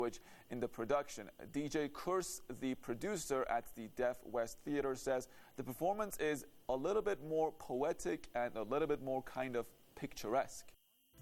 in the production. DJ Kurs, the producer at the Deaf West Theater, says the performance is a little bit more poetic and a little bit more kind of picturesque.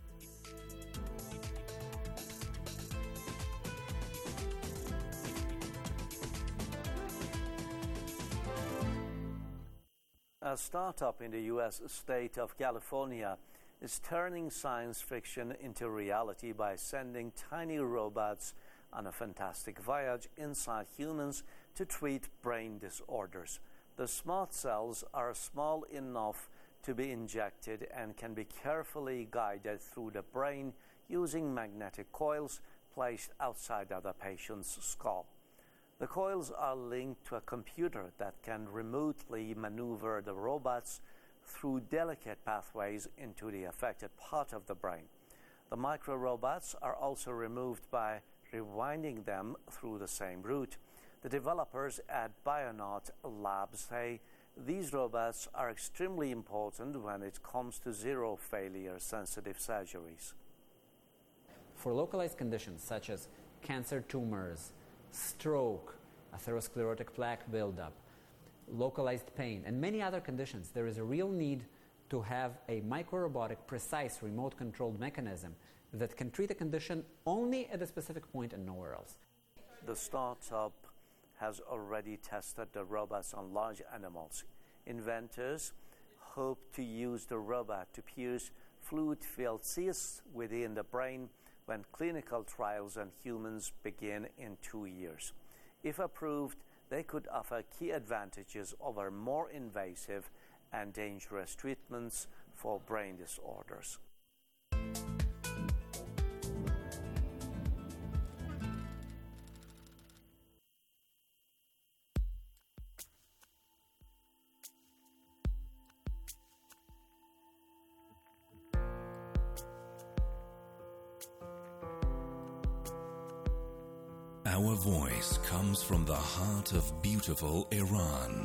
A startup in the U.S. state of California is turning science fiction into reality by sending tiny robots on a fantastic voyage inside humans to treat brain disorders. The smart cells are small enough to be injected and can be carefully guided through the brain using magnetic coils placed outside of the patient's skull. The coils are linked to a computer that can remotely maneuver the robots through delicate pathways into the affected part of the brain. The micro-robots are also removed by rewinding them through the same route. The developers at Bionaut Labs say these robots are extremely important when it comes to zero-failure sensitive surgeries. For localized conditions such as cancer tumors, stroke, atherosclerotic plaque buildup, localized pain, and many other conditions, there is a real need to have a microrobotic, precise, remote-controlled mechanism that can treat a condition only at a specific point and nowhere else. The startup has already tested the robots on large animals. Inventors hope to use the robot to pierce fluid-filled cysts within the brain when clinical trials on humans begin in 2 years. If approved, they could offer key advantages over more invasive and dangerous treatments for brain disorders. Our voice comes from the heart of beautiful Iran.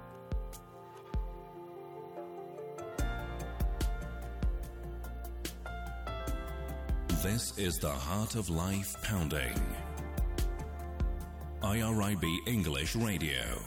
This is the Heart of Life Pounding. IRIB English Radio.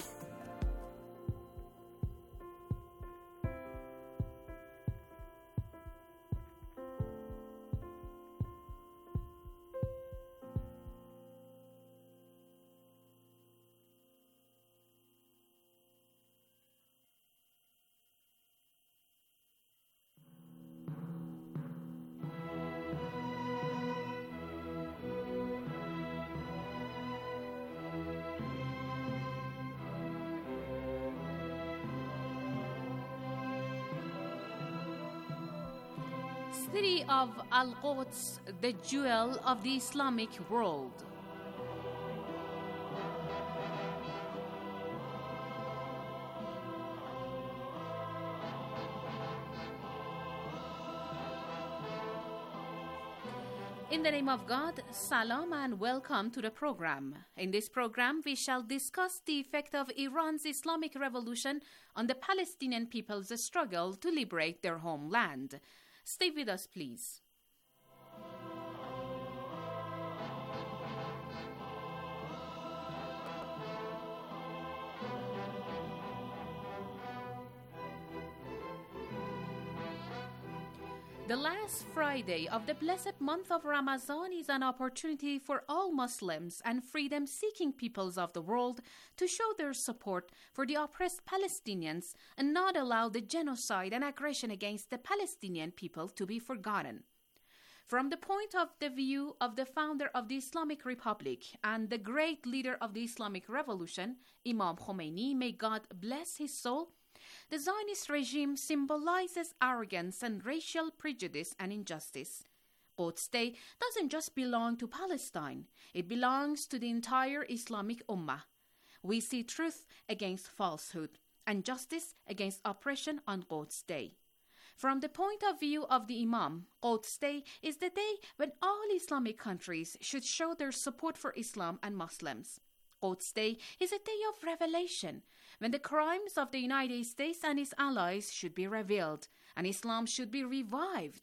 City of Al-Quds, the jewel of the Islamic world. In the name of God, salam and welcome to the program. In this program, we shall discuss the effect of Iran's Islamic Revolution on the Palestinian people's struggle to liberate their homeland. Stay with us, please. The last Friday of the blessed month of Ramadan is an opportunity for all Muslims and freedom-seeking peoples of the world to show their support for the oppressed Palestinians and not allow the genocide and aggression against the Palestinian people to be forgotten. From the point of the view of the founder of the Islamic Republic and the great leader of the Islamic Revolution, Imam Khomeini, may God bless his soul, the Zionist regime symbolizes arrogance and racial prejudice and injustice. Quds Day doesn't just belong to Palestine, it belongs to the entire Islamic Ummah. We see truth against falsehood and justice against oppression on Quds Day. From the point of view of the Imam, Quds Day is the day when all Islamic countries should show their support for Islam and Muslims. Quds Day is a day of revelation, when the crimes of the United States and its allies should be revealed, and Islam should be revived.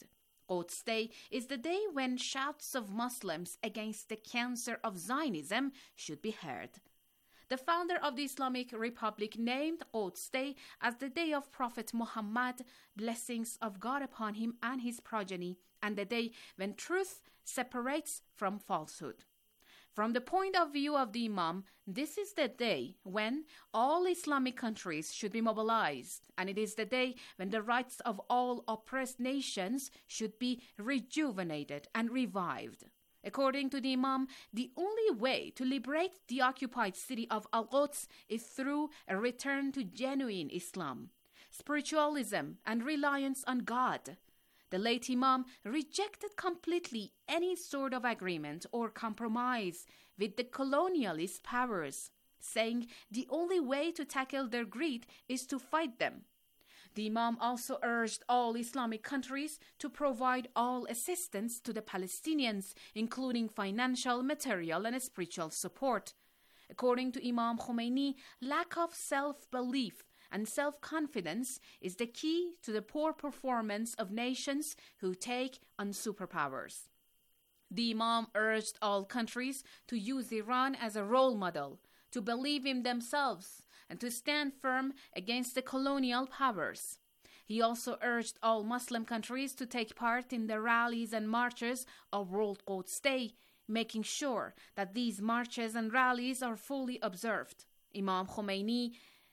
Quds Day is the day when shouts of Muslims against the cancer of Zionism should be heard. The founder of the Islamic Republic named Quds Day as the day of Prophet Muhammad, blessings of God upon him and his progeny, and the day when truth separates from falsehood. From the point of view of the Imam, this is the day when all Islamic countries should be mobilized, and it is the day when the rights of all oppressed nations should be rejuvenated and revived. According to the Imam, the only way to liberate the occupied city of Al-Quds is through a return to genuine Islam, spiritualism, and reliance on God. The late Imam rejected completely any sort of agreement or compromise with the colonialist powers, saying the only way to tackle their greed is to fight them. The Imam also urged all Islamic countries to provide all assistance to the Palestinians, including financial, material, and spiritual support. According to Imam Khomeini, lack of self-belief and self-confidence is the key to the poor performance of nations who take on superpowers. The Imam urged all countries to use Iran as a role model, to believe in themselves, and to stand firm against the colonial powers. He also urged all Muslim countries to take part in the rallies and marches of World Quds Day, making sure that these marches and rallies are fully observed. Imam Khomeini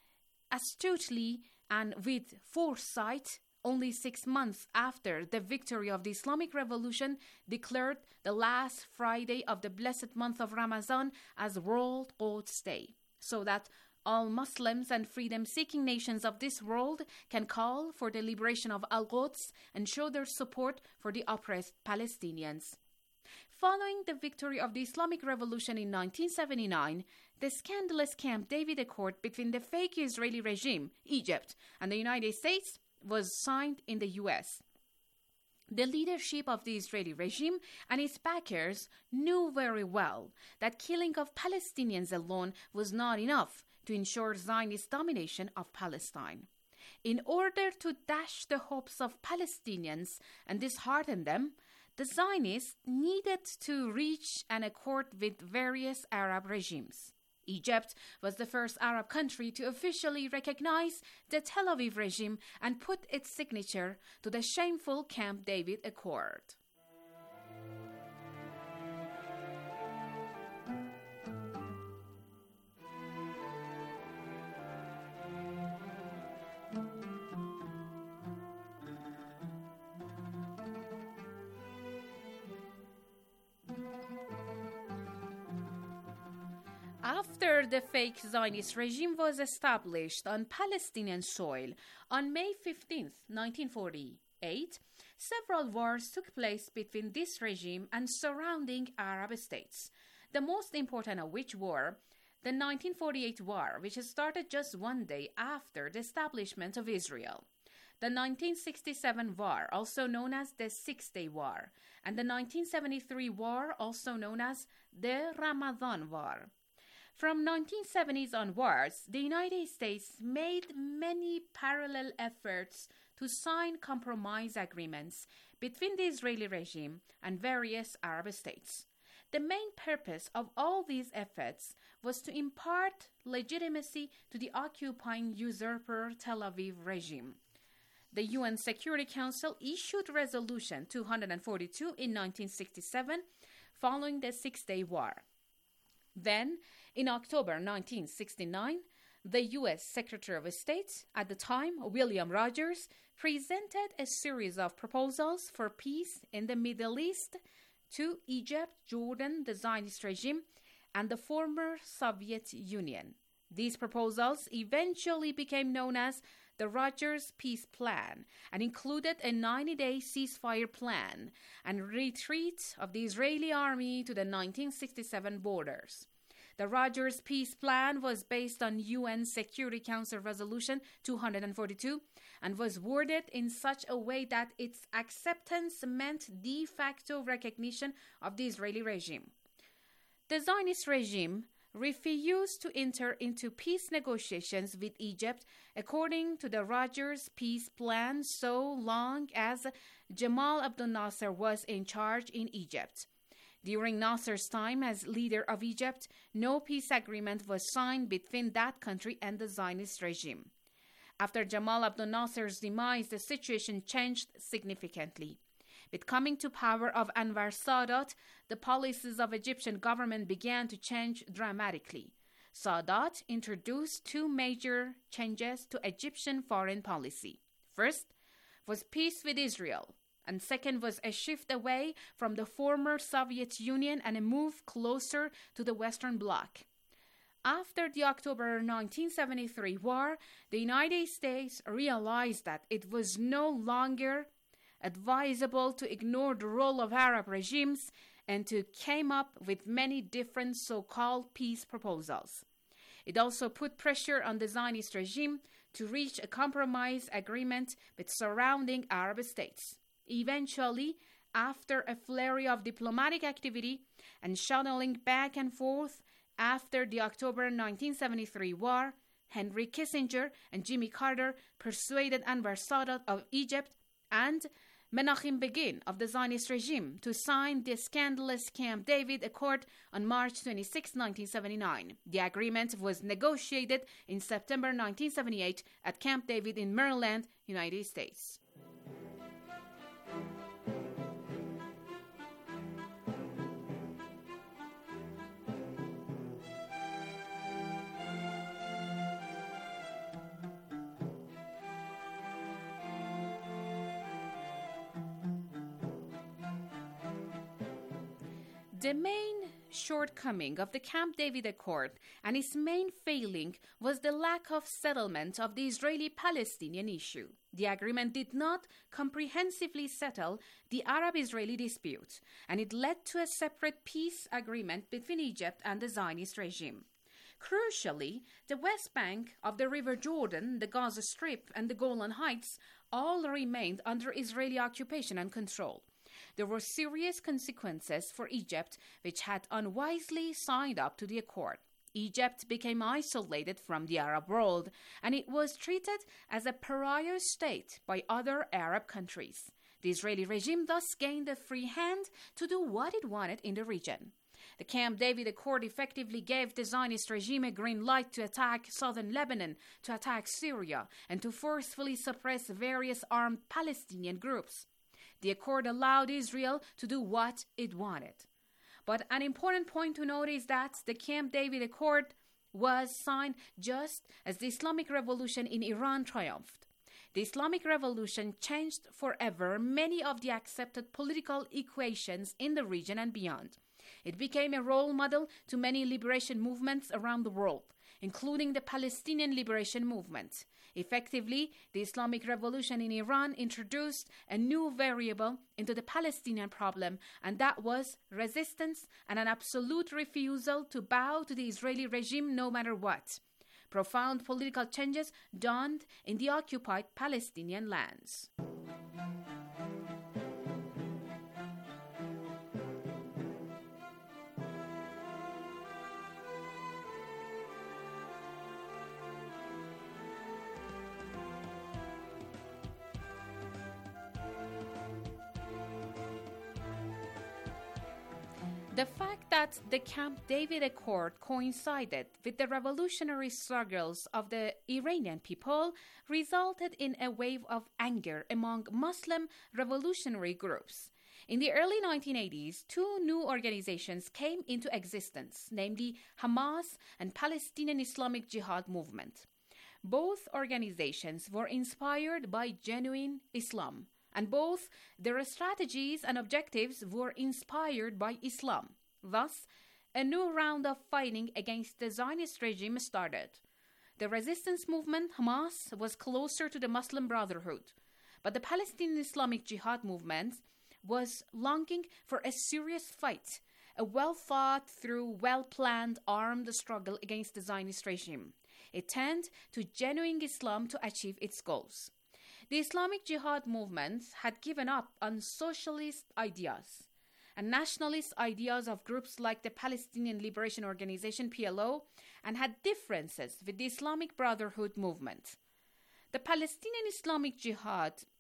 astutely and with foresight, only 6 months after the victory of the Islamic Revolution, declared the last Friday of the blessed month of Ramadan as World Quds Day, so that all Muslims and freedom-seeking nations of this world can call for the liberation of Al-Quds and show their support for the oppressed Palestinians. Following the victory of the Islamic Revolution in 1979, the scandalous Camp David Accord between the fake Israeli regime, Egypt, and the United States was signed in the U.S. The leadership of the Israeli regime and its backers knew very well that killing of Palestinians alone was not enough to ensure Zionist domination of Palestine. In order to dash the hopes of Palestinians and dishearten them, the Zionists needed to reach an accord with various Arab regimes. Egypt was the first Arab country to officially recognize the Tel Aviv regime and put its signature to the shameful Camp David Accord. After the fake Zionist regime was established on Palestinian soil on May 15, 1948, several wars took place between this regime and surrounding Arab states, the most important of which were the 1948 war, which started just one day after the establishment of Israel, the 1967 war, also known as the Six-Day War, and the 1973 war, also known as the Ramadan War. From 1970s onwards, the United States made many parallel efforts to sign compromise agreements between the Israeli regime and various Arab states. The main purpose of all these efforts was to impart legitimacy to the occupying usurper Tel Aviv regime. The UN Security Council issued Resolution 242 in 1967 following the Six-Day War. Then, in October 1969, the U.S. Secretary of State, at the time, William Rogers, presented a series of proposals for peace in the Middle East to Egypt, Jordan, the Zionist regime, and the former Soviet Union. These proposals eventually became known as the Rogers Peace Plan and included a 90-day ceasefire plan and retreat of the Israeli army to the 1967 borders. The Rogers Peace Plan was based on UN Security Council Resolution 242 and was worded in such a way that its acceptance meant de facto recognition of the Israeli regime. The Zionist regime refused to enter into peace negotiations with Egypt according to the Rogers Peace Plan so long as Jamal Abdel Nasser was in charge in Egypt. During Nasser's time as leader of Egypt, no peace agreement was signed between that country and the Zionist regime. After Jamal Abdel Nasser's demise, the situation changed significantly. With coming to power of Anwar Sadat, the policies of Egyptian government began to change dramatically. Sadat introduced two major changes to Egyptian foreign policy. First was peace with Israel, and second was a shift away from the former Soviet Union and a move closer to the Western Bloc. After the October 1973 war, the United States realized that it was no longer advisable to ignore the role of Arab regimes and to came up with many different so-called peace proposals. It also put pressure on the Zionist regime to reach a compromise agreement with surrounding Arab states. Eventually, after a flurry of diplomatic activity and shuttling back and forth after the October 1973 war, Henry Kissinger and Jimmy Carter persuaded Anwar Sadat of Egypt and Menachem Begin of the Zionist regime to sign the scandalous Camp David Accord on March 26, 1979. The agreement was negotiated in September 1978 at Camp David in Maryland, United States. The main shortcoming of the Camp David Accord and its main failing was the lack of settlement of the Israeli-Palestinian issue. The agreement did not comprehensively settle the Arab-Israeli dispute, and it led to a separate peace agreement between Egypt and the Zionist regime. Crucially, the West Bank of the River Jordan, the Gaza Strip, and the Golan Heights all remained under Israeli occupation and control. There were serious consequences for Egypt, which had unwisely signed up to the accord. Egypt became isolated from the Arab world, and it was treated as a pariah state by other Arab countries. The Israeli regime thus gained a free hand to do what it wanted in the region. The Camp David Accord effectively gave the Zionist regime a green light to attack southern Lebanon, to attack Syria, and to forcefully suppress various armed Palestinian groups. The accord allowed Israel to do what it wanted. But an important point to note is that the Camp David Accord was signed just as the Islamic Revolution in Iran triumphed. The Islamic Revolution changed forever many of the accepted political equations in the region and beyond. It became a role model to many liberation movements around the world, including the Palestinian Liberation Movement. Effectively, the Islamic Revolution in Iran introduced a new variable into the Palestinian problem, and that was resistance and an absolute refusal to bow to the Israeli regime no matter what. Profound political changes dawned in the occupied Palestinian lands. The fact that the Camp David Accord coincided with the revolutionary struggles of the Iranian people resulted in a wave of anger among Muslim revolutionary groups. In the early 1980s, two new organizations came into existence, namely Hamas and Palestinian Islamic Jihad movement. Both organizations were inspired by genuine Islam, and both their strategies and objectives were inspired by Islam. Thus, a new round of fighting against the Zionist regime started. The resistance movement, Hamas, was closer to the Muslim Brotherhood, but the Palestinian Islamic Jihad movement was longing for a serious fight, a well-thought-through, well-planned armed struggle against the Zionist regime. It turned to genuine Islam to achieve its goals. The Islamic Jihad movement had given up on socialist ideas and nationalist ideas of groups like the Palestinian Liberation Organization, PLO, and had differences with the Islamic Brotherhood movement. The Palestinian Islamic Jihad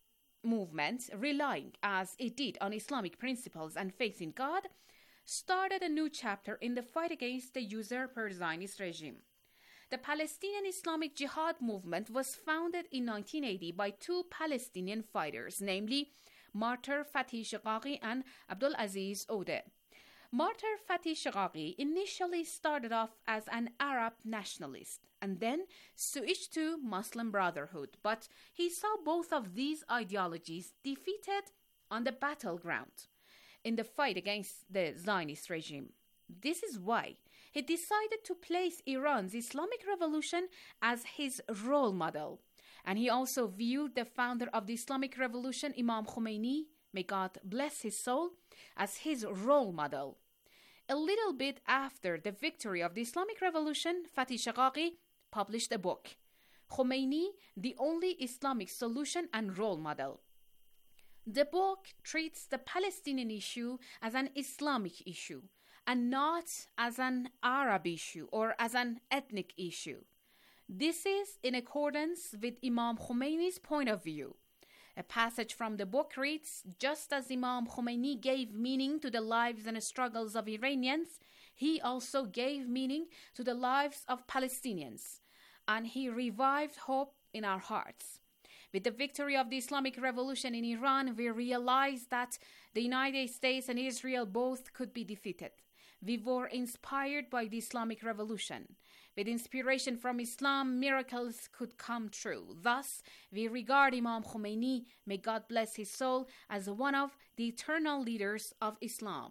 movement, relying as it did on Islamic principles and faith in God, started a new chapter in the fight against the usurper Zionist regime. The Palestinian Islamic Jihad movement was founded in 1980 by two Palestinian fighters, namely Martyr Fatih Shaqaqi and Abdul Aziz Ode. Martyr Fatih Shaqaqi initially started off as an Arab nationalist and then switched to Muslim Brotherhood, but he saw both of these ideologies defeated on the battleground in the fight against the Zionist regime. This is why he decided to place Iran's Islamic Revolution as his role model. And he also viewed the founder of the Islamic Revolution, Imam Khomeini, may God bless his soul, as his role model. A little bit after the victory of the Islamic Revolution, Fatih Shaqaqi published a book, Khomeini, the Only Islamic Solution and Role Model. The book treats the Palestinian issue as an Islamic issue and not as an Arab issue or as an ethnic issue. This is in accordance with Imam Khomeini's point of view. A passage from the book reads, "Just as Imam Khomeini gave meaning to the lives and struggles of Iranians, he also gave meaning to the lives of Palestinians, and he revived hope in our hearts. With the victory of the Islamic Revolution in Iran, we realized that the United States and Israel both could be defeated. We were inspired by the Islamic Revolution. With inspiration from Islam, miracles could come true. Thus, we regard Imam Khomeini, may God bless his soul, as one of the eternal leaders of Islam."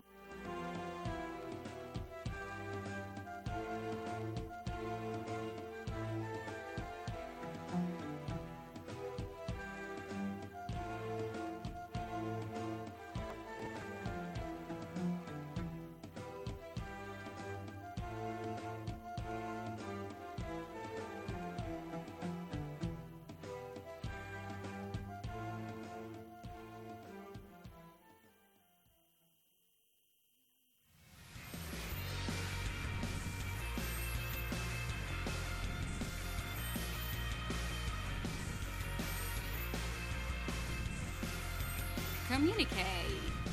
Communique.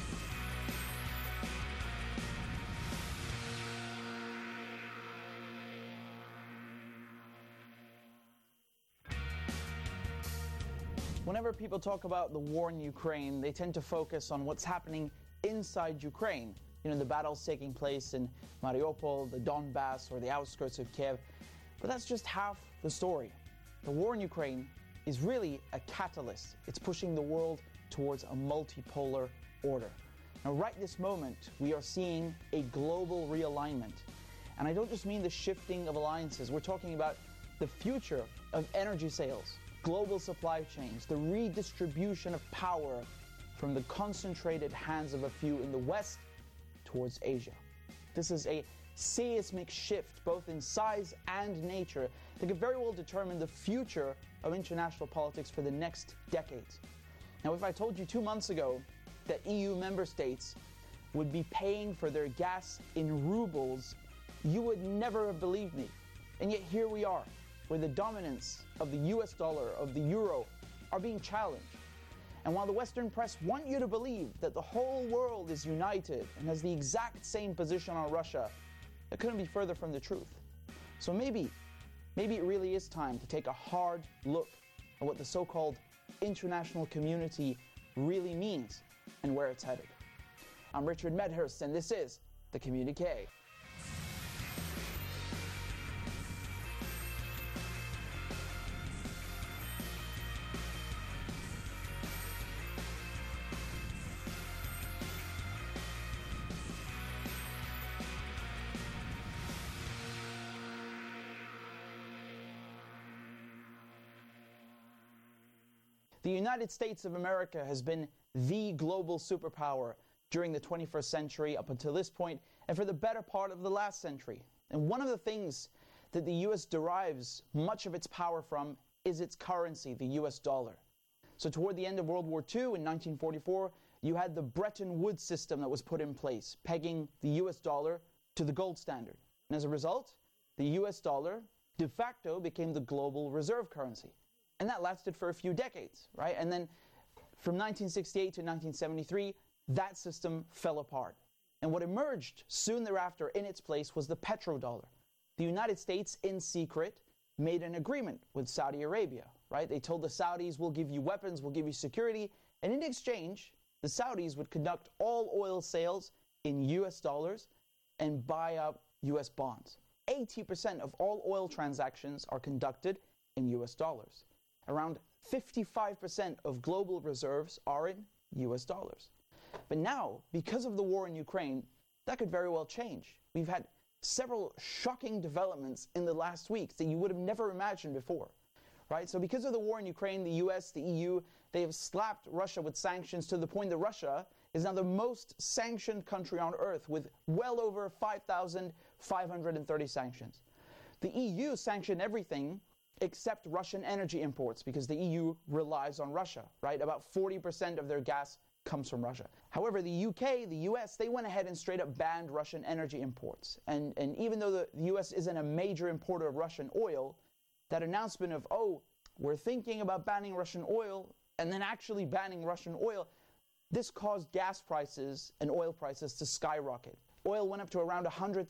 Whenever people talk about the war in Ukraine, they tend to focus on what's happening inside Ukraine. You know, the battles taking place in Mariupol, the Donbass, or the outskirts of Kiev. But that's just half the story. The war in Ukraine is really a catalyst. It's pushing the world towards a multipolar order. Now, right this moment, we are seeing a global realignment. And I don't just mean the shifting of alliances. We're talking about the future of energy sales, global supply chains, the redistribution of power from the concentrated hands of a few in the West towards Asia. This is a seismic shift, both in size and nature, that could very well determine the future of international politics for the next decades. Now, if I told you 2 months ago that EU member states would be paying for their gas in rubles, you would never have believed me. And yet here we are, where the dominance of the US dollar, of the euro, are being challenged. And while the Western press want you to believe that the whole world is united and has the exact same position on Russia, that couldn't be further from the truth. So maybe it really is time to take a hard look at what the so-called international community really means and where it's headed. I'm Richard Medhurst, and this is The Communique. The United States of America has been the global superpower during the 21st century up until this point, and for the better part of the last century. And one of the things that the US derives much of its power from is its currency, the US dollar. So toward the end of World War II in 1944, you had the Bretton Woods system that was put in place, pegging the US dollar to the gold standard. And as a result, the US dollar de facto became the global reserve currency. And that lasted for a few decades, right? And then from 1968 to 1973, that system fell apart. And what emerged soon thereafter in its place was the petrodollar. The United States, in secret, made an agreement with Saudi Arabia, right? They told the Saudis, we'll give you weapons, we'll give you security, and in exchange, the Saudis would conduct all oil sales in US dollars and buy up US bonds. 80% of all oil transactions are conducted in US dollars. Around 55% of global reserves are in US dollars. But now, because of the war in Ukraine, that could very well change. We've had several shocking developments in the last weeks that you would have never imagined before, right? So because of the war in Ukraine, the US, the EU, they have slapped Russia with sanctions to the point that Russia is now the most sanctioned country on earth with well over 5,530 sanctions. The EU sanctioned everything except Russian energy imports because the EU relies on Russia, right? About 40% of their gas comes from Russia. However, the UK, the US, they went ahead and straight up banned Russian energy imports. And even though the US isn't a major importer of Russian oil, that announcement of, oh, we're thinking about banning Russian oil, and then actually banning Russian oil, this caused gas prices and oil prices to skyrocket. Oil went up to around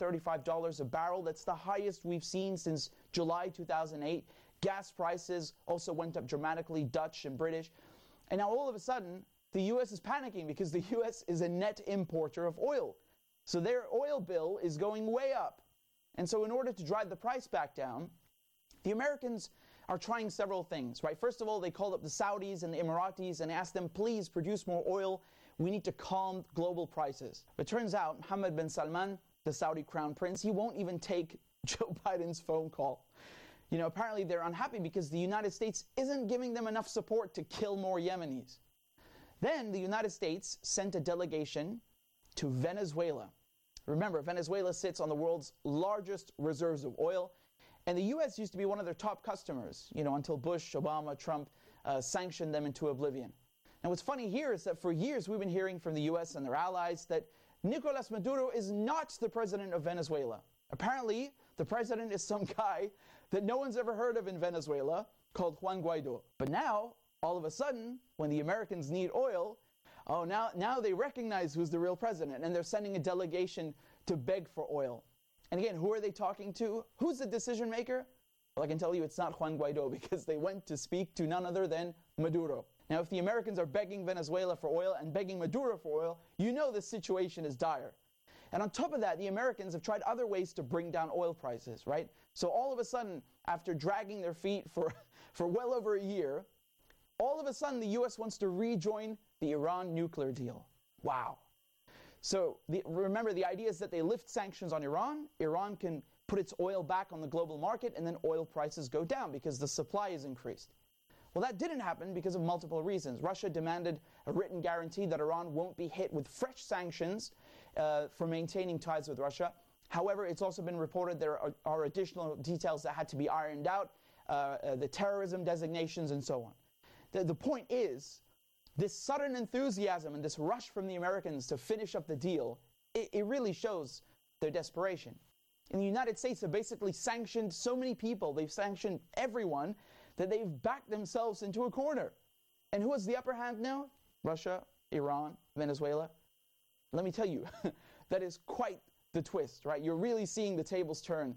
$135 a barrel. That's the highest we've seen since July 2008. Gas prices also went up dramatically, Dutch and British. And now all of a sudden, the US is panicking because the US is a net importer of oil. So their oil bill is going way up. And so in order to drive the price back down, the Americans are trying several things, right? First of all, they called up the Saudis and the Emiratis and asked them, please produce more oil. We need to calm global prices. But turns out, Mohammed bin Salman, the Saudi crown prince, he won't even take Joe Biden's phone call. You know, apparently they're unhappy because the United States isn't giving them enough support to kill more Yemenis. Then the United States sent a delegation to Venezuela. Remember, Venezuela sits on the world's largest reserves of oil, and the U.S. used to be one of their top customers, you know, until Bush, Obama, Trump sanctioned them into oblivion. And what's funny here is that for years we've been hearing from the U.S. and their allies that Nicolas Maduro is not the president of Venezuela. Apparently, the president is some guy that no one's ever heard of in Venezuela called Juan Guaido. But now, all of a sudden, when the Americans need oil, oh, now they recognize who's the real president, and they're sending a delegation to beg for oil. And again, who are they talking to? Who's the decision maker? Well, I can tell you it's not Juan Guaido because they went to speak to none other than Maduro. Now, if the Americans are begging Venezuela for oil and begging Maduro for oil, you know the situation is dire. And on top of that, the Americans have tried other ways to bring down oil prices, right? So all of a sudden, after dragging their feet for well over a year, all of a sudden the U.S. wants to rejoin the Iran nuclear deal. Wow. So remember, the idea is that they lift sanctions on Iran. Iran can put its oil back on the global market, and then oil prices go down because the supply is increased. Well, that didn't happen because of multiple reasons. Russia demanded a written guarantee that Iran won't be hit with fresh sanctions for maintaining ties with Russia. However, it's also been reported there are additional details that had to be ironed out, the terrorism designations and so on. The point is, this sudden enthusiasm and this rush from the Americans to finish up the deal, it really shows their desperation. In the United States, they've basically sanctioned so many people, they've sanctioned everyone, that they've backed themselves into a corner. And who has the upper hand now? Russia, Iran, Venezuela. Let me tell you, that is quite the twist, right? You're really seeing the tables turn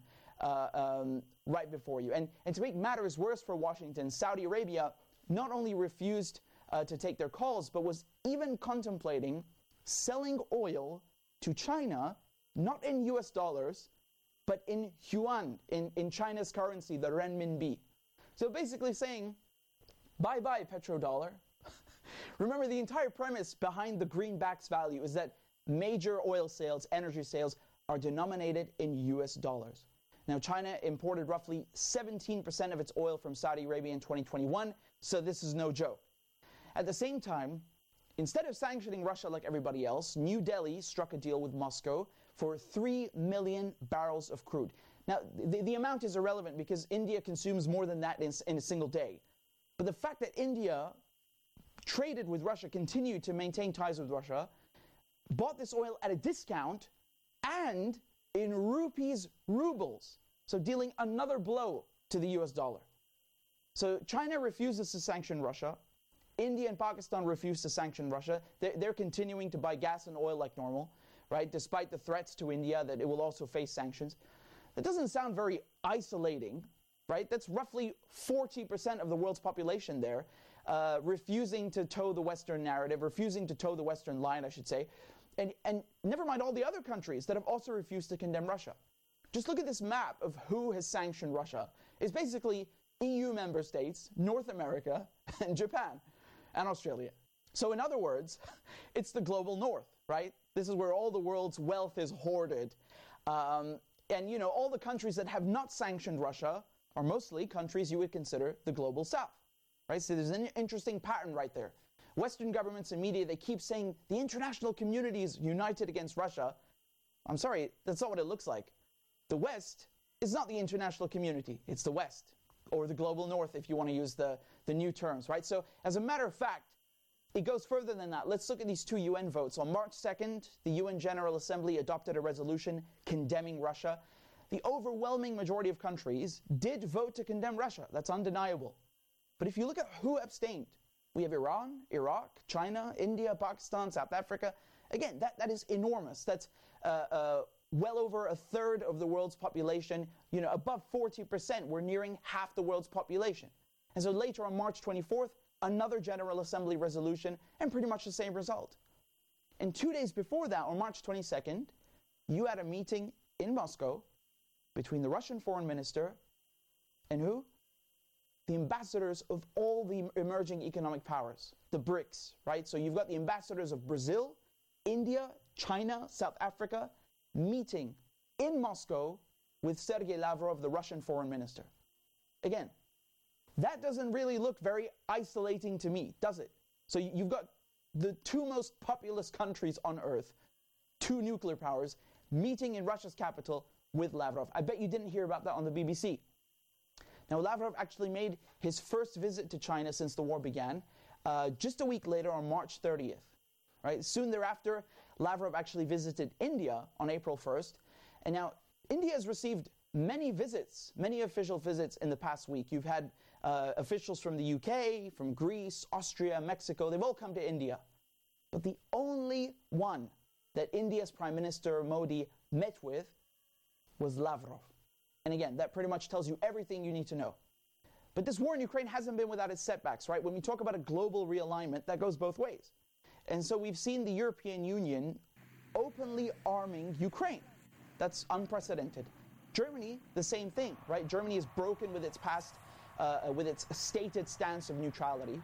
right before you. And to make matters worse for Washington, Saudi Arabia not only refused to take their calls, but was even contemplating selling oil to China, not in US dollars, but in yuan, in China's currency, the renminbi. So basically saying, bye-bye petrodollar. Remember, the entire premise behind the greenback's value is that major oil sales, energy sales, are denominated in US dollars. Now, China imported roughly 17% of its oil from Saudi Arabia in 2021, so this is no joke. At the same time, instead of sanctioning Russia like everybody else, New Delhi struck a deal with Moscow for 3 million barrels of crude. Now, the amount is irrelevant because India consumes more than that in a single day. But the fact that India traded with Russia, continued to maintain ties with Russia, bought this oil at a discount and in rubles, so dealing another blow to the US dollar. So China refuses to sanction Russia. India and Pakistan refuse to sanction Russia. They're continuing to buy gas and oil like normal, right? Despite the threats to India that it will also face sanctions. That doesn't sound very isolating, right? That's roughly 40% of the world's population there, refusing to toe the Western narrative, refusing to toe the Western line, I should say. And never mind all the other countries that have also refused to condemn Russia. Just look at this map of who has sanctioned Russia. It's basically EU member states, North America, and Japan, and Australia. So in other words, it's the global north, right? This is where all the world's wealth is hoarded. And, you know, all the countries that have not sanctioned Russia are mostly countries you would consider the global south, right? So there's an interesting pattern right there. Western governments and media, they keep saying the international community is united against Russia. I'm sorry, that's not what it looks like. The West is not the international community. It's the West, or the global north, if you want to use the new terms, right? So as a matter of fact, it goes further than that. Let's look at these two UN votes. On March 2nd, the UN General Assembly adopted a resolution condemning Russia. The overwhelming majority of countries did vote to condemn Russia. That's undeniable. But if you look at who abstained, we have Iran, Iraq, China, India, Pakistan, South Africa. Again, that is enormous. That's well over a third of the world's population, you know, above 40%. We're nearing half the world's population. And so later on March 24th, another General Assembly resolution, and pretty much the same result. And 2 days before that, on March 22nd, you had a meeting in Moscow between the Russian foreign minister and who? The ambassadors of all the emerging economic powers, the BRICS, right? So you've got the ambassadors of Brazil, India, China, South Africa, meeting in Moscow with Sergei Lavrov, the Russian foreign minister. Again, that doesn't really look very isolating to me, does it? So you've got the two most populous countries on earth, two nuclear powers, meeting in Russia's capital with Lavrov. I bet you didn't hear about that on the BBC. Now, Lavrov actually made his first visit to China since the war began, just a week later on March 30th. Right? Soon thereafter, Lavrov actually visited India on April 1st. And now, India has received many visits, many official visits in the past week. You've had officials from the UK, from Greece, Austria, Mexico. They've all come to India. But the only one that India's Prime Minister Modi met with was Lavrov. And again, that pretty much tells you everything you need to know. But this war in Ukraine hasn't been without its setbacks, right? When we talk about a global realignment, that goes both ways. And so we've seen the European Union openly arming Ukraine. That's unprecedented. Germany, the same thing, right? Germany has broken with its past, with its stated stance of neutrality.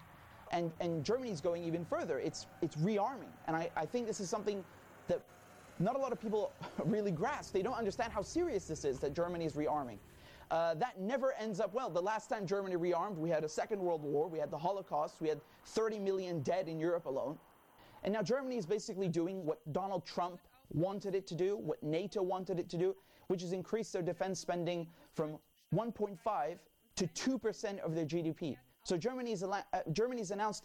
And Germany's going even further. It's rearming. And I think this is something that not a lot of people really grasp. They don't understand how serious this is, that Germany is rearming. That never ends up well. The last time Germany rearmed, we had a Second World War, we had the Holocaust, we had 30 million dead in Europe alone. And now Germany is basically doing what Donald Trump wanted it to do, what NATO wanted it to do, which is increase their defense spending from 1.5 to 2% of their GDP. So Germany's announced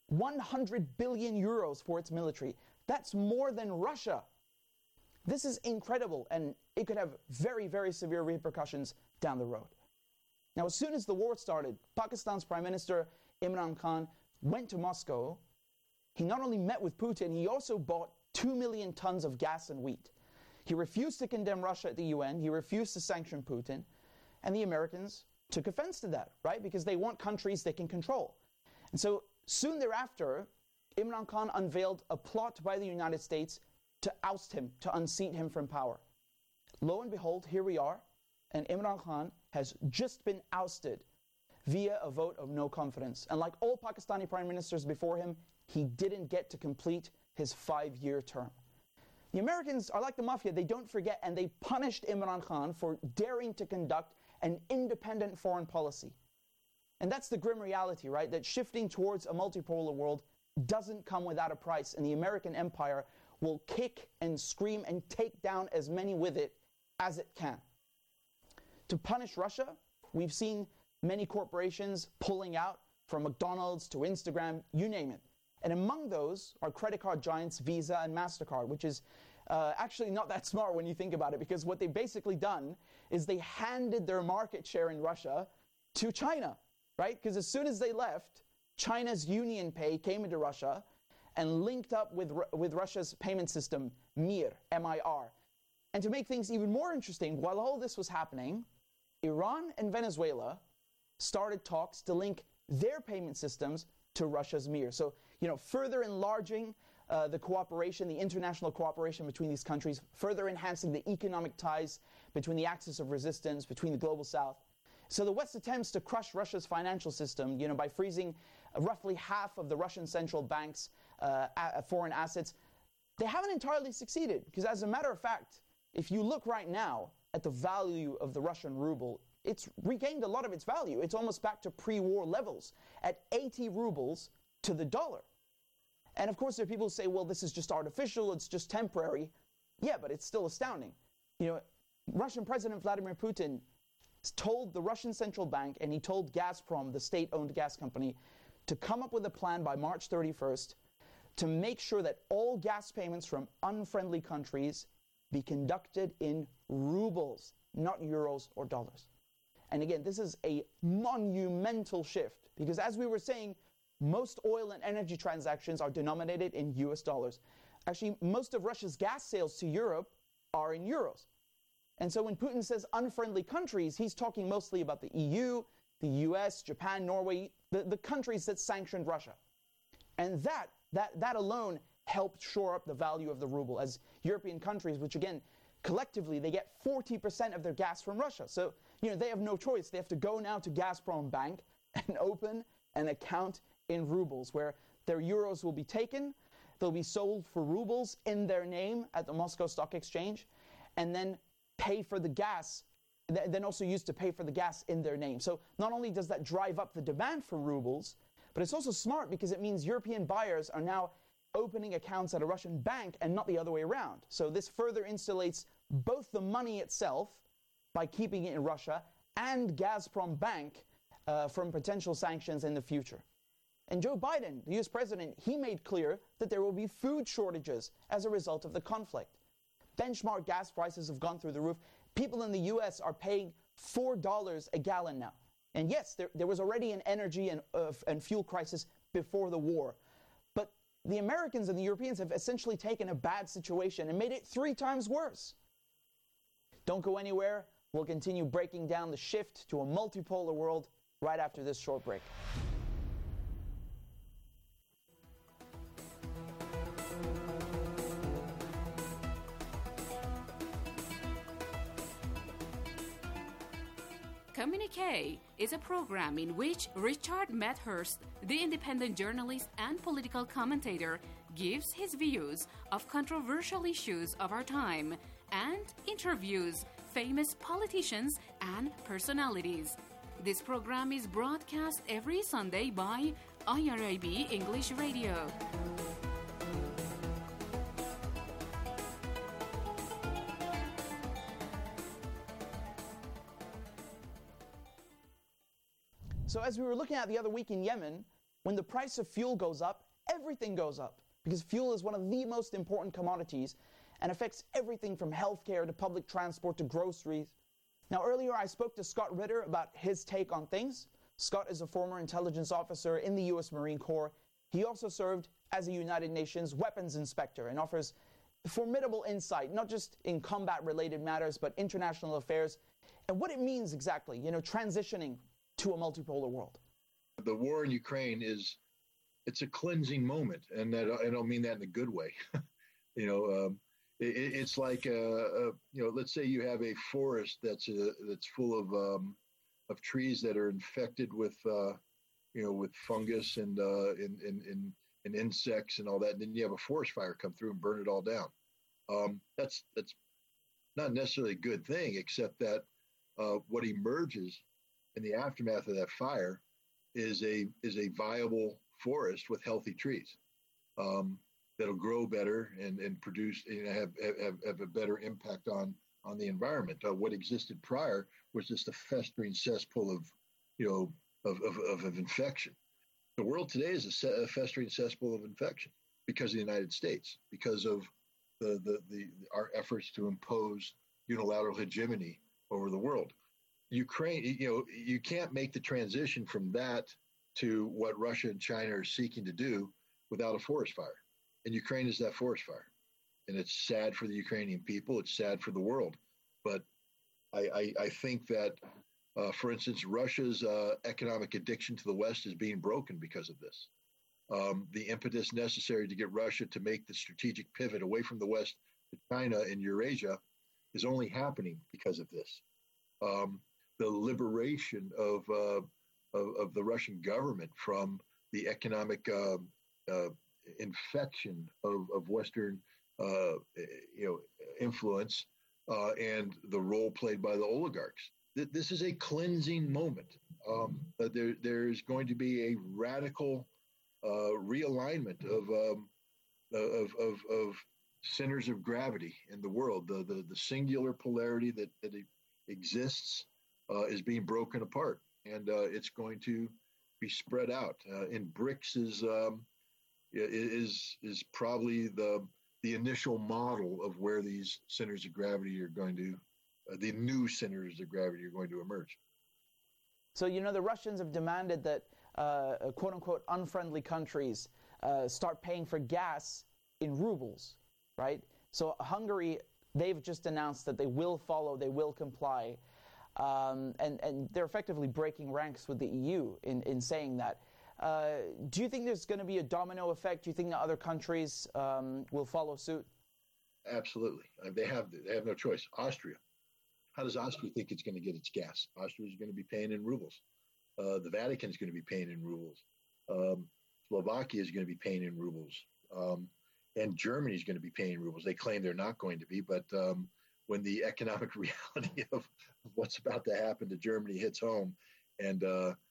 100 billion euros for its military. That's more than Russia. This is incredible, and it could have very, very severe repercussions down the road. Now, as soon as the war started, Pakistan's Prime Minister Imran Khan went to Moscow. He not only met with Putin, he also bought 2 million tons of gas and wheat. He refused to condemn Russia at the UN. He refused to sanction Putin. And the Americans took offense to that, right? Because they want countries they can control. And so soon thereafter, Imran Khan unveiled a plot by the United States to oust him, to unseat him from power. Lo and behold, here we are, and Imran Khan has just been ousted via a vote of no confidence. And like all Pakistani prime ministers before him, he didn't get to complete his 5-year term. The Americans are like the mafia. They don't forget, and they punished Imran Khan for daring to conduct an independent foreign policy. And that's the grim reality, right? That shifting towards a multipolar world doesn't come without a price, and the American empire will kick and scream and take down as many with it as it can. To punish Russia, we've seen many corporations pulling out, from McDonald's to Instagram, you name it. And among those are credit card giants Visa and MasterCard, which is actually not that smart when you think about it, because what they've basically done is they handed their market share in Russia to China, right? Because as soon as they left, China's UnionPay came into Russia and linked up with Russia's payment system, MIR, M-I-R. And to make things even more interesting, while all this was happening, Iran and Venezuela started talks to link their payment systems to Russia's MIR. So, further enlarging the cooperation, the international cooperation between these countries, further enhancing the economic ties between the axis of resistance, between the global south. So the West attempts to crush Russia's financial system, by freezing roughly half of the Russian central bank's foreign assets. They haven't entirely succeeded, because as a matter of fact, if you look right now at the value of the Russian ruble, it's regained a lot of its value. It's almost back to pre-war levels at 80 rubles to the dollar. And of course, there are people who say, well, this is just artificial, it's just temporary. Yeah, but it's still astounding. Russian President Vladimir Putin told the Russian central bank, and he told Gazprom, the state-owned gas company, to come up with a plan by March 31st to make sure that all gas payments from unfriendly countries be conducted in rubles, not euros or dollars. And again, this is a monumental shift, because as we were saying, most oil and energy transactions are denominated in US dollars. Actually, most of Russia's gas sales to Europe are in euros. And so when Putin says unfriendly countries, he's talking mostly about the EU, the US, Japan, Norway, the countries that sanctioned Russia. And that alone helped shore up the value of the ruble, as European countries, which again, collectively, they get 40% of their gas from Russia. So, they have no choice. They have to go now to Gazprom Bank and open an account in rubles, where their euros will be taken, they'll be sold for rubles in their name at the Moscow Stock Exchange, and then pay for the gas, then also used to pay for the gas in their name. So not only does that drive up the demand for rubles, but it's also smart because it means European buyers are now opening accounts at a Russian bank and not the other way around. So this further insulates both the money itself by keeping it in Russia and Gazprom Bank from potential sanctions in the future. And Joe Biden, the US president, he made clear that there will be food shortages as a result of the conflict. Benchmark gas prices have gone through the roof. People in the US are paying $4 a gallon now. And yes, there was already an energy and fuel crisis before the war. But the Americans and the Europeans have essentially taken a bad situation and made it 3 times worse. Don't go anywhere. We'll continue breaking down the shift to a multipolar world right after this short break. Communique is a program in which Richard Medhurst, the independent journalist and political commentator, gives his views of controversial issues of our time and interviews famous politicians and personalities. This program is broadcast every Sunday by IRIB English Radio. So as we were looking at the other week in Yemen, when the price of fuel goes up, everything goes up, because fuel is one of the most important commodities and affects everything from healthcare to public transport to groceries. Now earlier I spoke to Scott Ritter about his take on things. Scott is a former intelligence officer in the US Marine Corps. He also served as a United Nations weapons inspector and offers formidable insight, not just in combat-related matters, but international affairs and what it means exactly, transitioning to a multipolar world. The war in Ukraine it's a cleansing moment, and I don't mean that in a good way. It's like let's say you have a forest that's full of trees that are infected with with fungus and insects and all that, and then you have a forest fire come through and burn it all down. That's not necessarily a good thing, except that what emerges in the aftermath of that fire is a viable forest with healthy trees that'll grow better and produce have a better impact on the environment. What existed prior was just a festering cesspool of infection. The world today is a festering cesspool of infection because of the United States, because of our efforts to impose unilateral hegemony over the world. Ukraine, you can't make the transition from that to what Russia and China are seeking to do without a forest fire. And Ukraine is that forest fire. And it's sad for the Ukrainian people. It's sad for the world. But I think that, for instance, Russia's economic addiction to the West is being broken because of this. The impetus necessary to get Russia to make the strategic pivot away from the West to China and Eurasia is only happening because of this. The liberation of the Russian government from the economic infection of Western influence and the role played by the oligarchs. This is a cleansing moment. There's going to be a radical realignment of centers of gravity in the world. The singular polarity that exists is being broken apart, and it's going to be spread out. And BRICS is probably the initial model of where these centers of gravity are going to, the new centers of gravity are going to emerge. So, the Russians have demanded that quote unquote unfriendly countries start paying for gas in rubles, right? So Hungary, they've just announced that they will follow, they will comply. And they're effectively breaking ranks with the EU in saying that. Do you think there's going to be a domino effect? Do you think that other countries will follow suit? Absolutely. They have no choice. Austria. How does Austria think it's going to get its gas? Austria is going to be paying in rubles. The Vatican is going to be paying in rubles. Slovakia is going to be paying in rubles. And Germany is going to be paying in rubles. They claim they're not going to be, but when the economic reality of what's about to happen to Germany hits home, and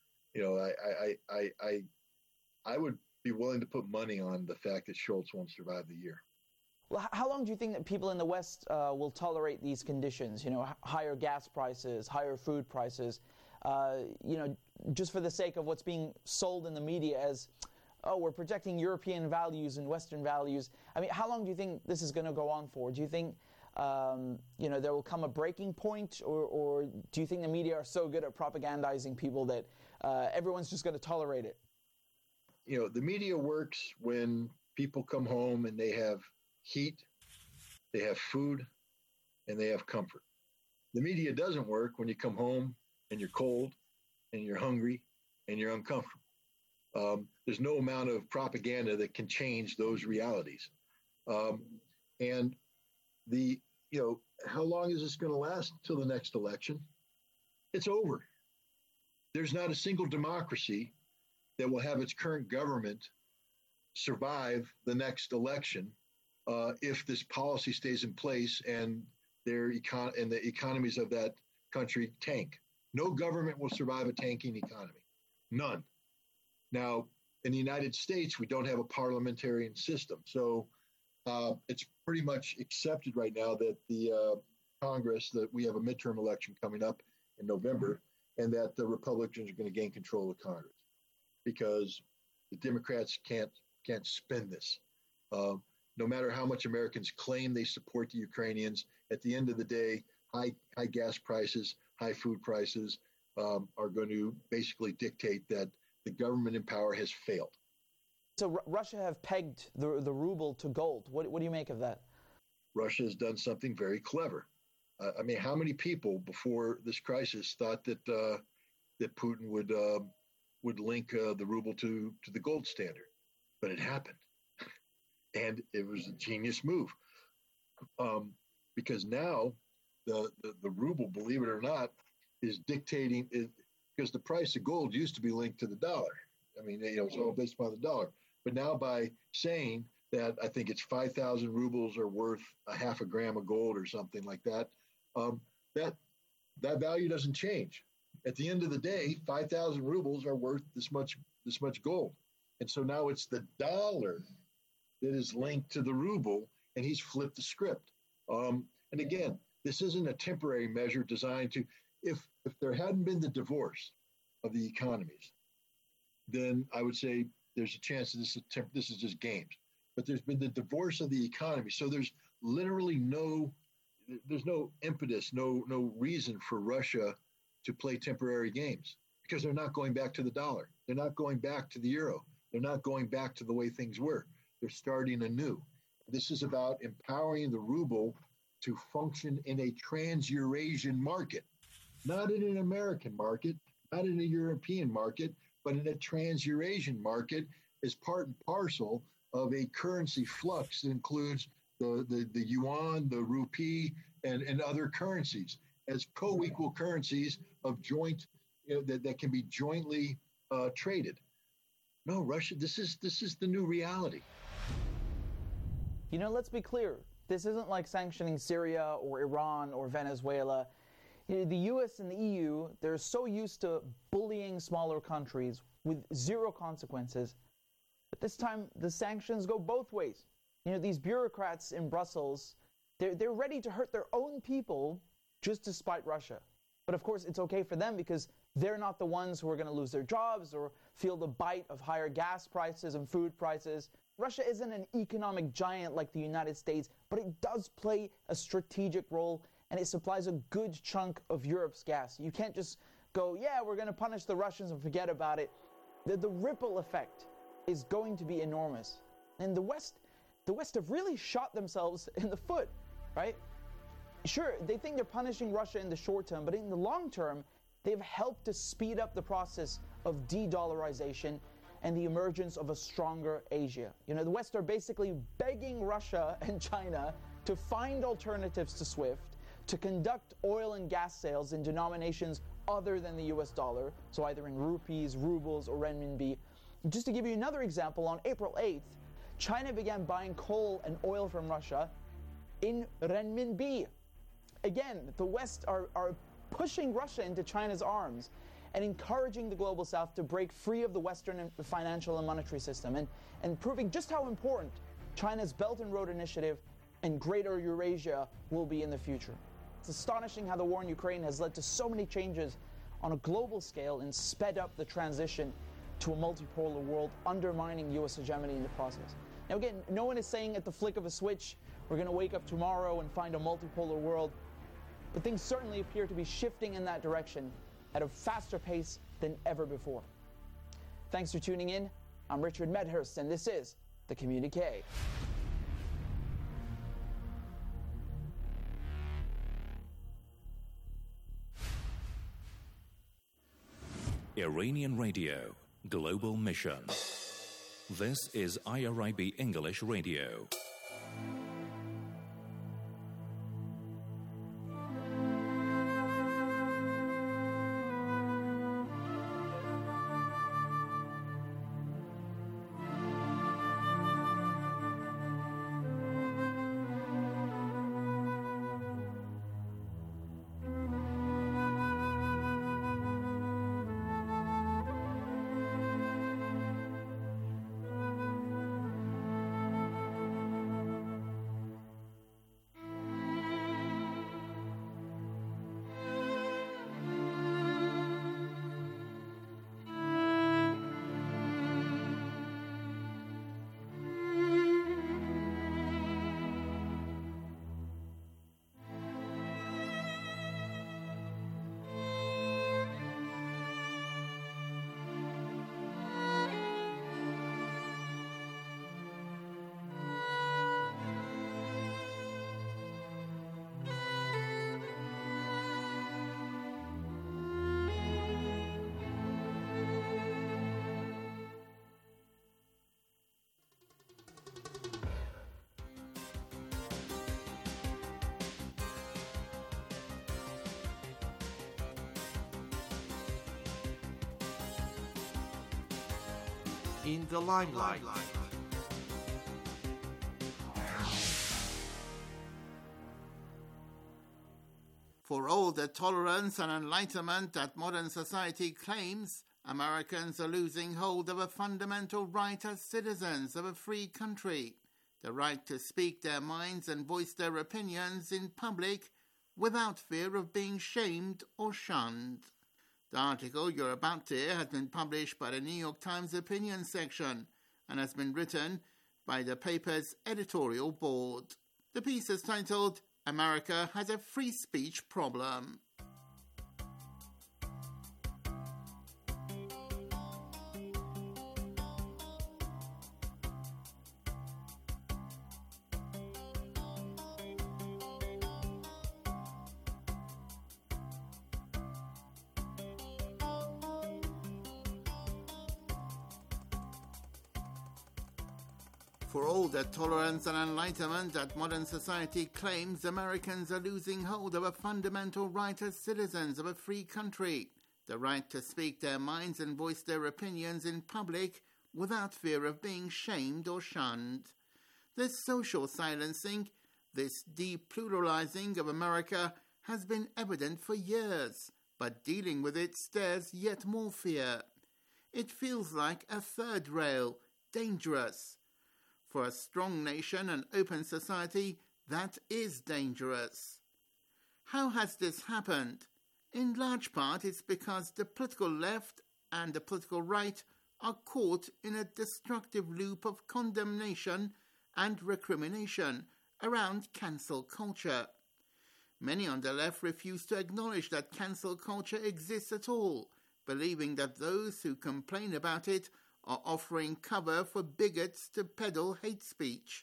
I would be willing to put money on the fact that Scholz won't survive the year. Well, how long do you think that people in the West will tolerate these conditions? Higher gas prices, higher food prices, just for the sake of what's being sold in the media as, oh, we're projecting European values and Western values. I mean, how long do you think this is going to go on for? Do you think, there will come a breaking point, or do you think the media are so good at propagandizing people that everyone's just going to tolerate it? The media works when people come home and they have heat, they have food, and they have comfort. The media doesn't work when you come home and you're cold and you're hungry and you're uncomfortable. There's no amount of propaganda that can change those realities. And how long is this going to last until the next election? It's over. There's not a single democracy that will have its current government survive the next election if this policy stays in place and and the economies of that country tank. No government will survive a tanking economy. None. Now, in the United States, we don't have a parliamentarian system. So it's pretty much accepted right now that the Congress, that we have a midterm election coming up in November, and that the Republicans are going to gain control of Congress because the Democrats can't spin this. No matter how much Americans claim they support the Ukrainians, at the end of the day, high gas prices, high food prices are going to basically dictate that the government in power has failed. So Russia have pegged the ruble to gold. What do you make of that? Russia has done something very clever. I mean, how many people before this crisis thought that Putin would link the ruble to the gold standard? But it happened, and it was a genius move because now the ruble, believe it or not, is dictating it, because the price of gold used to be linked to the dollar. I mean, it's all based upon the dollar. But now by saying that I think it's 5,000 rubles are worth a half a gram of gold or something like that, that value doesn't change. At the end of the day, 5,000 rubles are worth this much gold. And so now it's the dollar that is linked to the ruble, and he's flipped the script. And again, this isn't a temporary measure designed to, if there hadn't been the divorce of the economies, then I would say there's a chance that this is just games. But there's been the divorce of the economy. So there's literally there's no impetus, no reason for Russia to play temporary games, because they're not going back to the dollar. They're not going back to the euro. They're not going back to the way things were. They're starting anew. This is about empowering the ruble to function in a trans-Eurasian market, not in an American market, not in a European market, but in a trans-Eurasian market as part and parcel of a currency flux that includes the yuan, the rupee, and other currencies as co-equal currencies of joint that can be jointly traded. No, Russia, this is the new reality. You know, let's be clear. This isn't like sanctioning Syria or Iran or Venezuela. You know, the US and the EU, they're so used to bullying smaller countries with zero consequences. But this time, the sanctions go both ways. You know, these bureaucrats in Brussels, they're ready to hurt their own people just to spite Russia. But of course, it's okay for them because they're not the ones who are going to lose their jobs or feel the bite of higher gas prices and food prices. Russia isn't an economic giant like the United States, but it does play a strategic role, and it supplies a good chunk of Europe's gas. You can't just go, yeah, we're going to punish the Russians and forget about it. The ripple effect is going to be enormous. And the West have really shot themselves in the foot, right? Sure, they think they're punishing Russia in the short term, but in the long term, they've helped to speed up the process of de-dollarization and the emergence of a stronger Asia. You know, the West are basically begging Russia and China to find alternatives to SWIFT, to conduct oil and gas sales in denominations other than the US dollar, so either in rupees, rubles, or renminbi. Just to give you another example, on April 8th, China began buying coal and oil from Russia in renminbi. Again, the West are pushing Russia into China's arms and encouraging the global South to break free of the Western financial and monetary system, and proving just how important China's Belt and Road Initiative and Greater Eurasia will be in the future. It's astonishing how the war in Ukraine has led to so many changes on a global scale and sped up the transition to a multipolar world, undermining U.S. hegemony in the process. Now again, no one is saying at the flick of a switch, we're going to wake up tomorrow and find a multipolar world, but things certainly appear to be shifting in that direction at a faster pace than ever before. Thanks for tuning in. I'm Richard Medhurst, and this is The Communique. Iranian Radio, Global Mission. This is IRIB English Radio. In the limelight. For all the tolerance and enlightenment that modern society claims, Americans are losing hold of a fundamental right as citizens of a free country, the right to speak their minds and voice their opinions in public without fear of being shamed or shunned. The article you're about to hear has been published by the New York Times opinion section and has been written by the paper's editorial board. The piece is titled, "America Has a Free Speech Problem." For all the tolerance and enlightenment that modern society claims, Americans are losing hold of a fundamental right as citizens of a free country, the right to speak their minds and voice their opinions in public without fear of being shamed or shunned. This social silencing, this depluralizing of America has been evident for years, but dealing with it stirs yet more fear. It feels like a third rail, dangerous. For a strong nation and open society, that is dangerous. How has this happened? In large part, it's because the political left and the political right are caught in a destructive loop of condemnation and recrimination around cancel culture. Many on the left refuse to acknowledge that cancel culture exists at all, believing that those who complain about it are offering cover for bigots to peddle hate speech.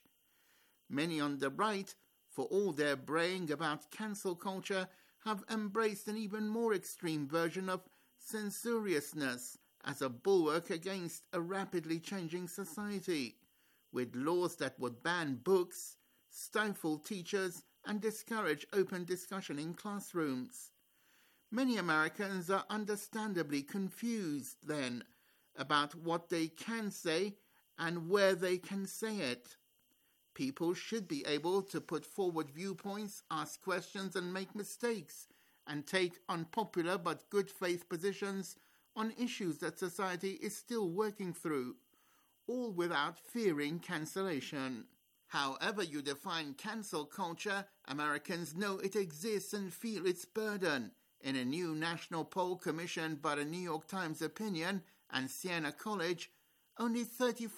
Many on the right, for all their braying about cancel culture, have embraced an even more extreme version of censoriousness as a bulwark against a rapidly changing society, with laws that would ban books, stifle teachers, and discourage open discussion in classrooms. Many Americans are understandably confused, then, about what they can say and where they can say it. People should be able to put forward viewpoints, ask questions and make mistakes, and take unpopular but good faith positions on issues that society is still working through, all without fearing cancellation. However you define cancel culture, Americans know it exists and feel its burden. In a new national poll commissioned by the New York Times Opinion and Siena College, only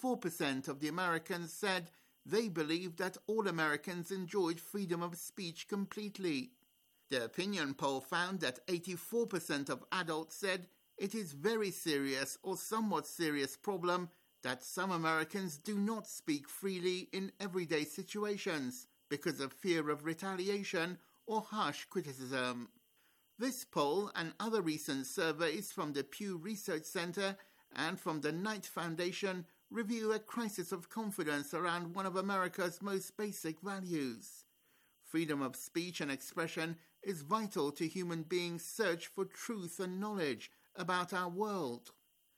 34% of the Americans said they believed that all Americans enjoyed freedom of speech completely. The opinion poll found that 84% of adults said it is very serious or somewhat serious problem that some Americans do not speak freely in everyday situations because of fear of retaliation or harsh criticism. This poll and other recent surveys from the Pew Research Center and from the Knight Foundation reveal a crisis of confidence around one of America's most basic values. Freedom of speech and expression is vital to human beings' search for truth and knowledge about our world.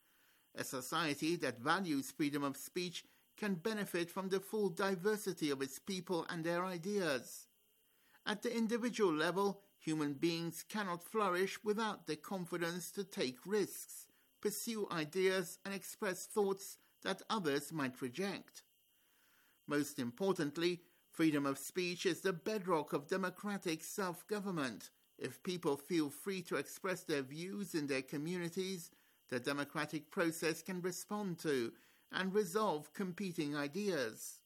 A society that values freedom of speech can benefit from the full diversity of its people and their ideas. At the individual level, human beings cannot flourish without the confidence to take risks, pursue ideas, and express thoughts that others might reject. Most importantly, freedom of speech is the bedrock of democratic self-government. If people feel free to express their views in their communities, the democratic process can respond to and resolve competing ideas.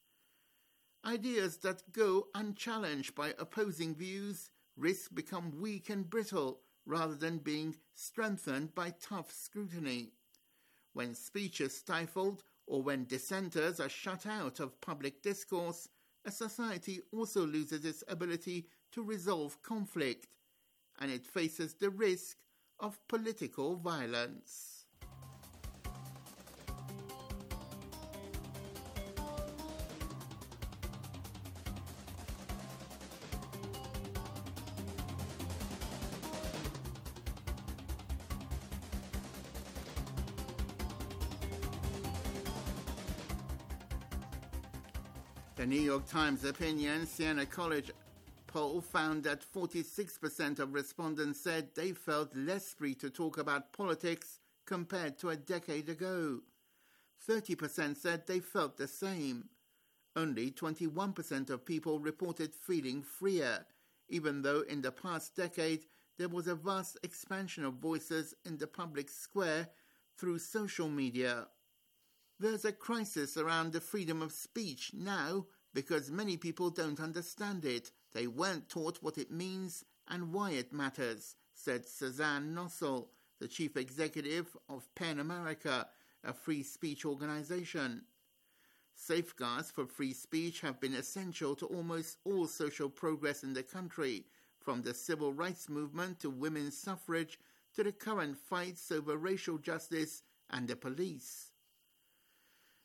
Ideas that go unchallenged by opposing views risk become weak and brittle rather than being strengthened by tough scrutiny. When speech is stifled or when dissenters are shut out of public discourse, a society also loses its ability to resolve conflict, and it faces the risk of political violence. The New York Times Opinion Siena College poll found that 46% of respondents said they felt less free to talk about politics compared to a decade ago. 30% said they felt the same. Only 21% of people reported feeling freer, even though in the past decade there was a vast expansion of voices in the public square through social media. There's a crisis around the freedom of speech now because many people don't understand it. They weren't taught what it means and why it matters, said Suzanne Nossel, the chief executive of PEN America, a free speech organization. Safeguards for free speech have been essential to almost all social progress in the country, from the civil rights movement to women's suffrage to the current fights over racial justice and the police.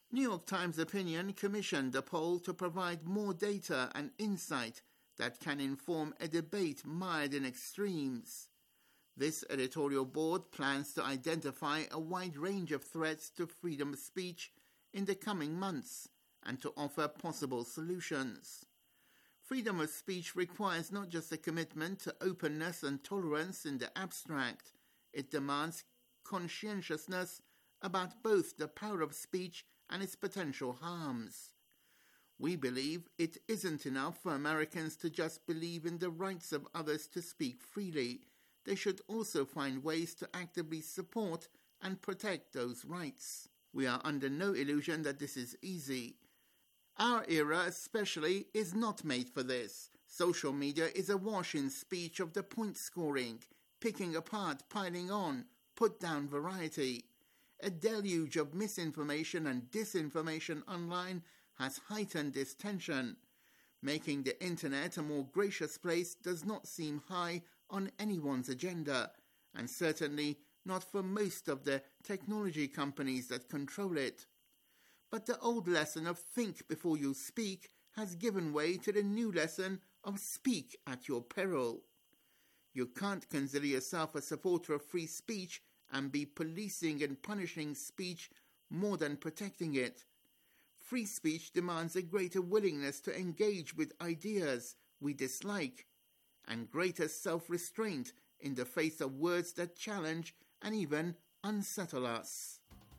New York Times Opinion commissioned a poll to provide more data and insight that can inform a debate mired in extremes. This editorial board plans to identify a wide range of threats to freedom of speech in the coming months and to offer possible solutions. Freedom of speech requires not just a commitment to openness and tolerance in the abstract, it demands conscientiousness about both the power of speech and its potential harms. We believe it isn't enough for Americans to just believe in the rights of others to speak freely. They should also find ways to actively support and protect those rights. We are under no illusion that this is easy. Our era especially is not made for this. Social media is awash in speech of the point scoring, picking apart, piling on, put down variety. A deluge of misinformation and disinformation online has heightened this tension. Making the internet a more gracious place does not seem high on anyone's agenda, and certainly not for most of the technology companies that control it. But the old lesson of think before you speak has given way to the new lesson of speak at your peril. You can't consider yourself a supporter of free speech and be policing and punishing speech more than protecting it. Free speech demands a greater willingness to engage with ideas we dislike and greater self-restraint in the face of words that challenge and even unsettle us.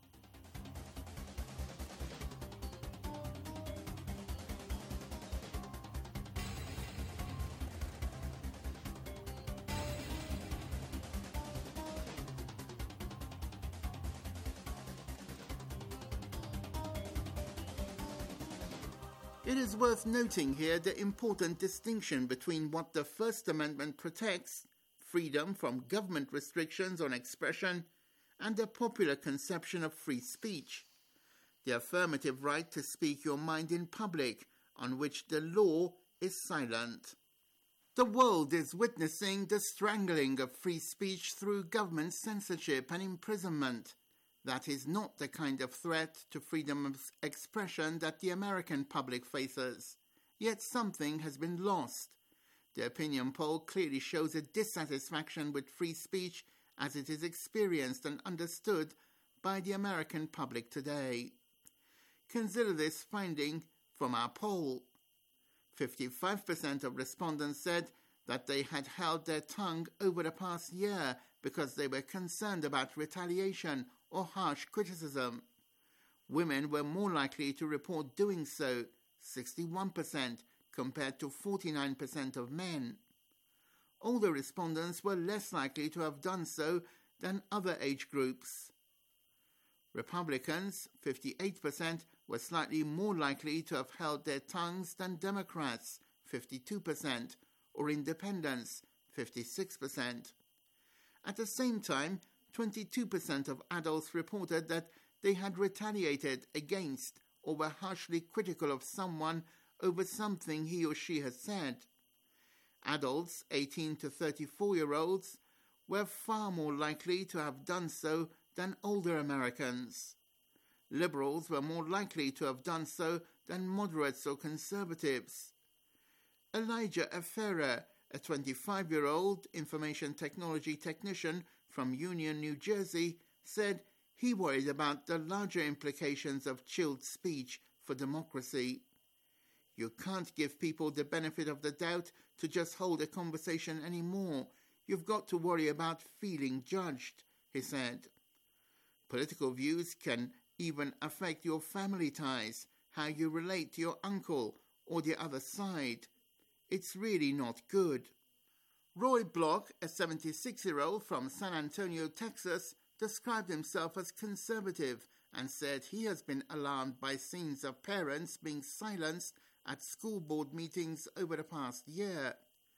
It is worth noting here the important distinction between what the First Amendment protects, freedom from government restrictions on expression, and the popular conception of free speech, the affirmative right to speak your mind in public, on which the law is silent. The world is witnessing the strangling of free speech through government censorship and imprisonment. That is not the kind of threat to freedom of expression that the American public faces. Yet something has been lost. The opinion poll clearly shows a dissatisfaction with free speech as it is experienced and understood by the American public today. Consider this finding from our poll. 55% of respondents said that they had held their tongue over the past year because they were concerned about retaliation or harsh criticism. Women were more likely to report doing so, 61%, compared to 49% of men. Older respondents were less likely to have done so than other age groups. Republicans, 58%, were slightly more likely to have held their tongues than Democrats, 52%, or independents, 56%. At the same time, 22% of adults reported that they had retaliated against or were harshly critical of someone over something he or she had said. Adults, 18 to 34-year-olds, were far more likely to have done so than older Americans. Liberals were more likely to have done so than moderates or conservatives. Elijah Afera, a 25-year-old information technology technician from Union, New Jersey, said he worried about the larger implications of chilled speech for democracy. You can't give people the benefit of the doubt to just hold a conversation anymore. You've got to worry about feeling judged, he said. Political views can even affect your family ties, how you relate to your uncle or the other side. It's really not good. Roy Block, a 76-year-old from San Antonio, Texas, described himself as conservative and said he has been alarmed by scenes of parents being silenced at school board meetings over the past year.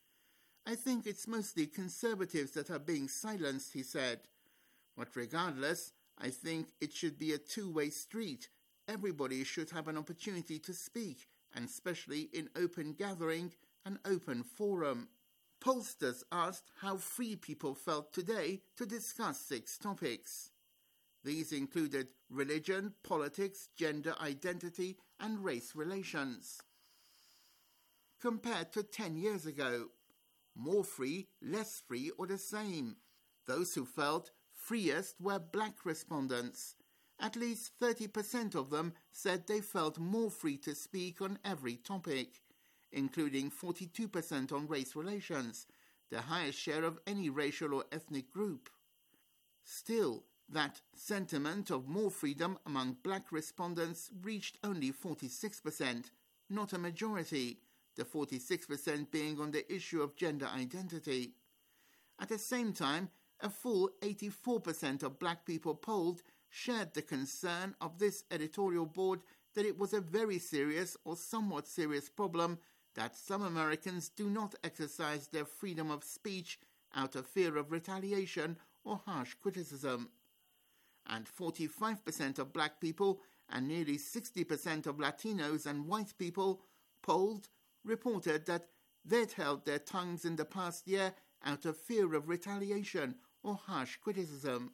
I think it's mostly conservatives that are being silenced, he said. But regardless, I think it should be a two-way street. Everybody should have an opportunity to speak, and especially in open gathering and open forum. Pollsters asked how free people felt today to discuss 6 topics. These included religion, politics, gender identity, and race relations. Compared to 10 years ago, more free, less free, or the same. Those who felt freest were black respondents. At least 30% of them said they felt more free to speak on every topic, including 42% on race relations, the highest share of any racial or ethnic group. Still, that sentiment of more freedom among black respondents reached only 46%, not a majority, the 46% being on the issue of gender identity. At the same time, a full 84% of black people polled shared the concern of this editorial board that it was a very serious or somewhat serious problem that some Americans do not exercise their freedom of speech out of fear of retaliation or harsh criticism. And 45% of black people and nearly 60% of Latinos and white people polled reported that they'd held their tongues in the past year out of fear of retaliation or harsh criticism.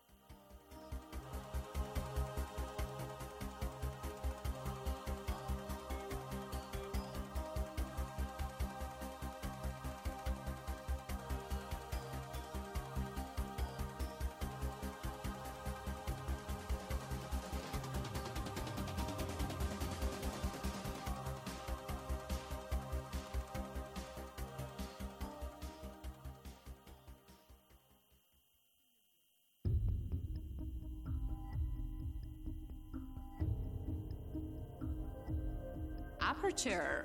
Aperture.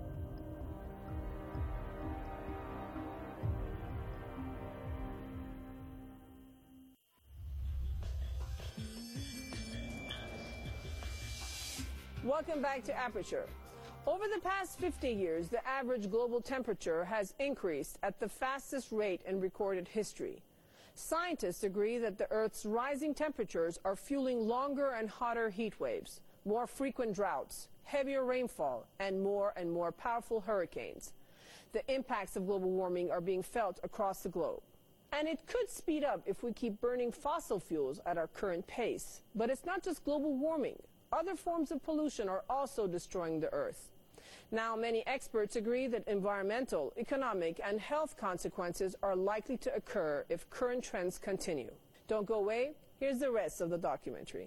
Welcome back to Aperture. Over the past 50 years, the average global temperature has increased at the fastest rate in recorded history. Scientists agree that the Earth's rising temperatures are fueling longer and hotter heat waves, more frequent droughts, heavier rainfall, and more powerful hurricanes. The impacts of global warming are being felt across the globe. And it could speed up if we keep burning fossil fuels at our current pace. But it's not just global warming. Other forms of pollution are also destroying the Earth. Now, many experts agree that environmental, economic, and health consequences are likely to occur if current trends continue. Don't go away. Here's the rest of the documentary.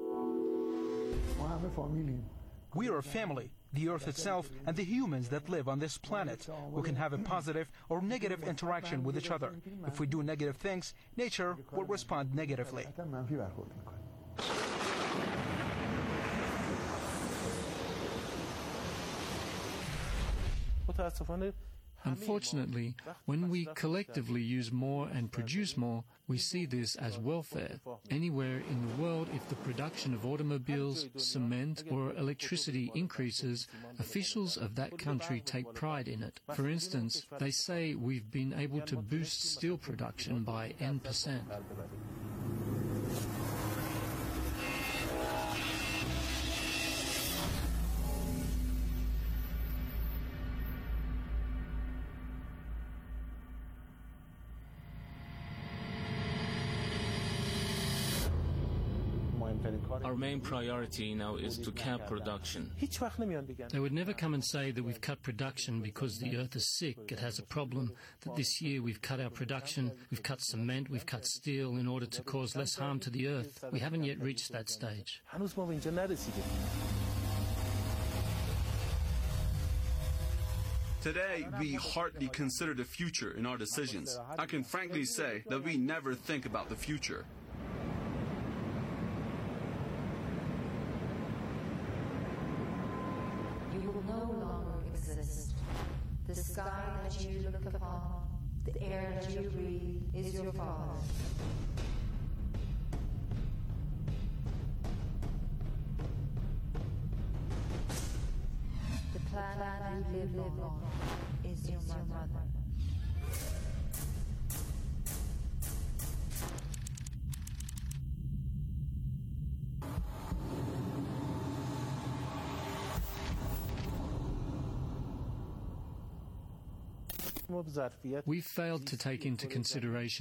We are a family, the Earth itself, and the humans that live on this planet, who can have a positive or negative interaction with each other. If we do negative things, nature will respond negatively. Unfortunately, when we collectively use more and produce more, we see this as welfare. Anywhere in the world, if the production of automobiles, cement, or electricity increases, officials of that country take pride in it. For instance, they say we've been able to boost steel production by N%. Our main priority now is to cap production. They would never come and say that we've cut production because the Earth is sick, it has a problem, that this year we've cut our production, we've cut cement, we've cut steel in order to cause less harm to the Earth. We haven't yet reached that stage. Today, we hardly consider the future in our decisions. I can frankly say that we never think about the future. The sky that you look upon, the air that you breathe, is your Father. The planet you live on is your mother. We failed to take into consideration